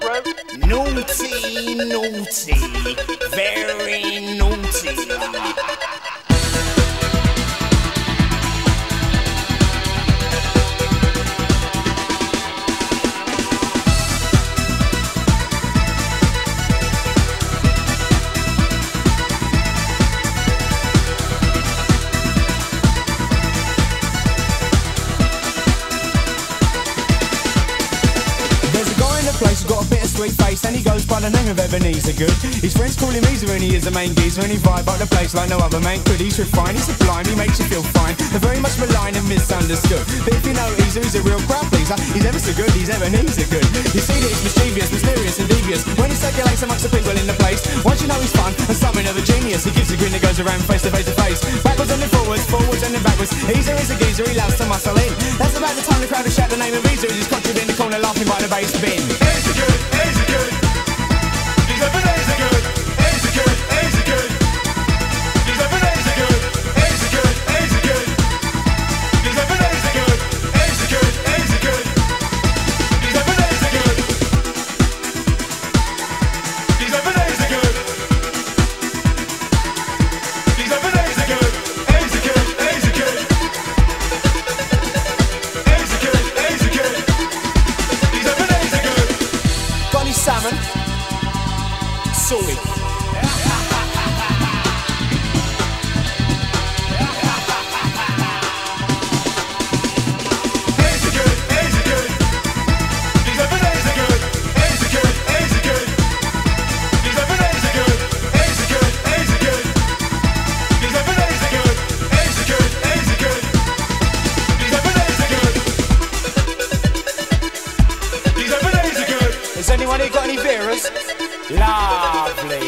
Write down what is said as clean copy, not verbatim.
bro? Naughty, naughty, very naughty. Place, he's got a bit of sweet face and he goes by the name of Ebenezer Good. His friends call him Easer and he is the main geezer and he vibe up the place like no other man could. He's refined, he's sublime, he makes you feel fine. They're very much maligned and misunderstood. But if you know Easer, he's a real crowd pleaser. He's ever so good, he's Ebenezer Good. You see that he's mischievous, mysterious and devious when he circulates amongst the people in the place. Once you know he's fun and something of a genius, he gives a grin that goes around face to face to face. Backwards and then forwards, forwards and then backwards. Easer is a geezer, he loves to muscle in. That's about the time the crowd will shout the name of Easer as he's conjured in the corner laughing by the bass bin. Easy good, easy good. He's Ebenezer Good. Easy good, easy good. He's Ebenezer Good. Easy good, easy good. He's Ebenezer Good. Easy good, easy good. He's Ebenezer Good. He's Ebenezer Good. He's Ebenezer Good. Easy good, easy good. Easy good, easy good. He's Ebenezer Good. Got any salmon? Sorted. Easy good, easy good. He's Ebenezer Good. Easy good, easy good. He's Ebenezer Good. Easy good, easy good. He's Ebenezer Good. Easy good, easy good. He's Ebenezer Good. He's Ebenezer Good. Has anyone here got any Veras? Lovely.